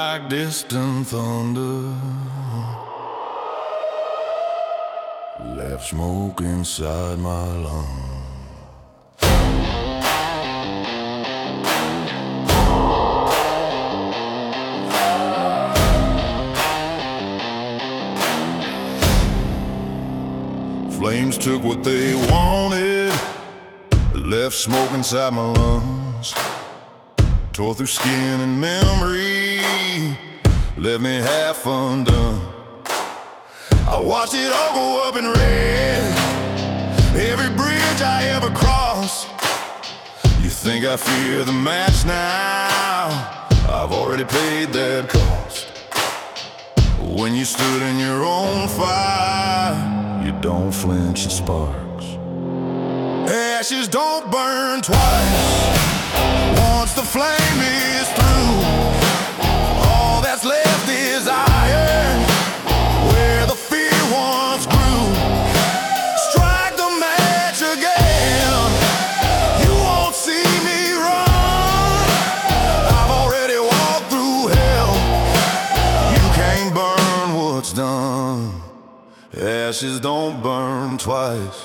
like distant thunder. Left smoke inside my lungs. Flames took what they wanted, left smoke inside my lungs. Tore through skin and memory, left me half undone. I watched it all go up in red, every bridge I ever crossed. You think I fear the match now? I've already paid that cost. When you stood in your own fire, you don't flinch at sparks. Ashes don't burn twice. Once the flame is through, all that's left is iron, where the fear once grew. Strike the match again, you won't see me run. I've already walked through hell, you can't burn what's done. Ashes don't burn twice.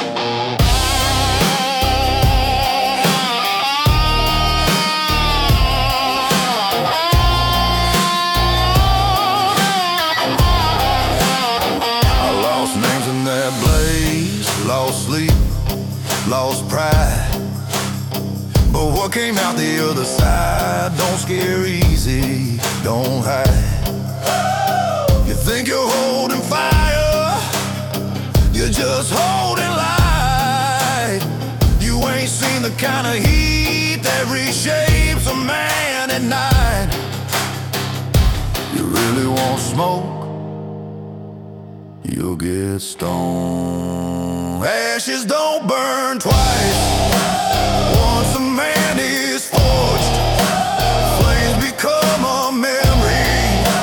Lost sleep, lost pride, but what came out the other side don't scare easy, don't hide. You think you're holding fire, you're just holding light. You ain't seen the kind of heat that reshapes a man at night. You really want smoke, you'll get stoned. Ashes don't burn twice. Once a man is forged, flames become a memory,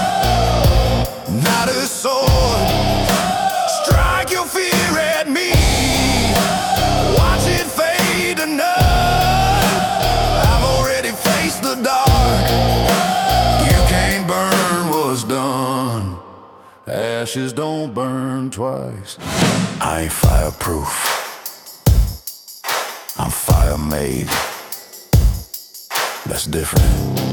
not a sword. Strike your fear at me, watch it fade to none. I've already faced the dark, you can't burn what's done. Ashes don't burn twice. I ain't fireproof, I'm fire made. That's different.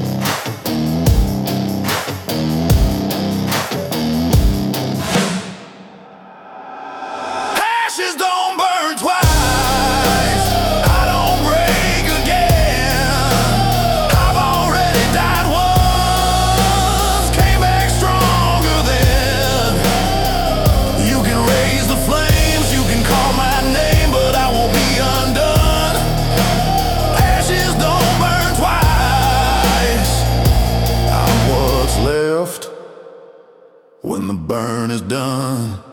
Ashes don't burn twice, I don't break again. I've already died once, came back stronger then. You can raise the flame, call my name, but I won't be undone. Ashes don't burn twice. I'm what's left when the burn is done.